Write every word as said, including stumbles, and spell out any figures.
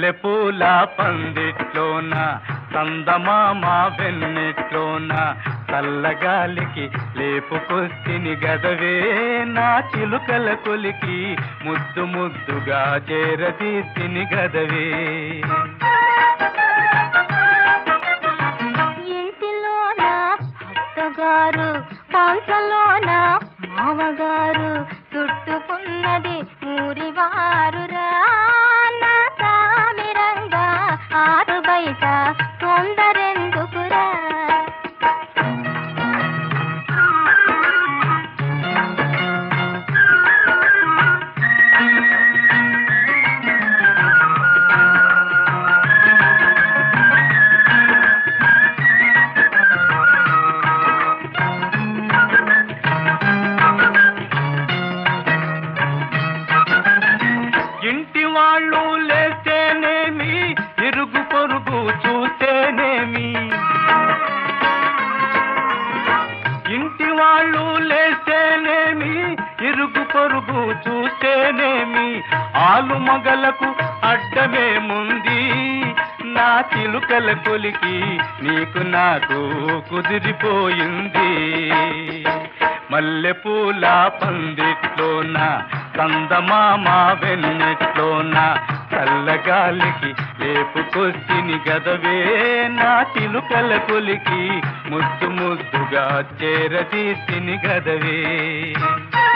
మల్లెపూల పందిట్లోన చందమామ వెన్నెట్లోన చల్లగాలికి లేపుకొస్తిని గదవే నా చిలుకల కొలికి ముద్దు ముద్దుగా చేరదీస్తిని గదవే. ఇంటిలోన అత్తగారు పాంచలోన మామగారు చుట్టుకున్నది ఊరివారురా నా సామిరంగా ఆరు బయట తొందరెందుకురా. ఇంటి వాళ్ళు లేస్తేనేమి ఇరుగు పొరుగు చూస్తేనేమి, ఇంటి వాళ్ళు లేస్తేనేమి ఇరుగు పొరుగు చూస్తేనేమి, ఆలు మగలకు అడ్డమేముంది నా చిలుకల కొలికి నీకు నాకు కుదిరిపోయింది. మల్లెపూల పందిట్లోన చందమామ వెన్నెట్లోన చల్లగాలికి లేపుకొస్తిని గదవే నా చిలుకల కొలికి ముద్దు ముద్దుగా చేరదీస్తిని గదవే.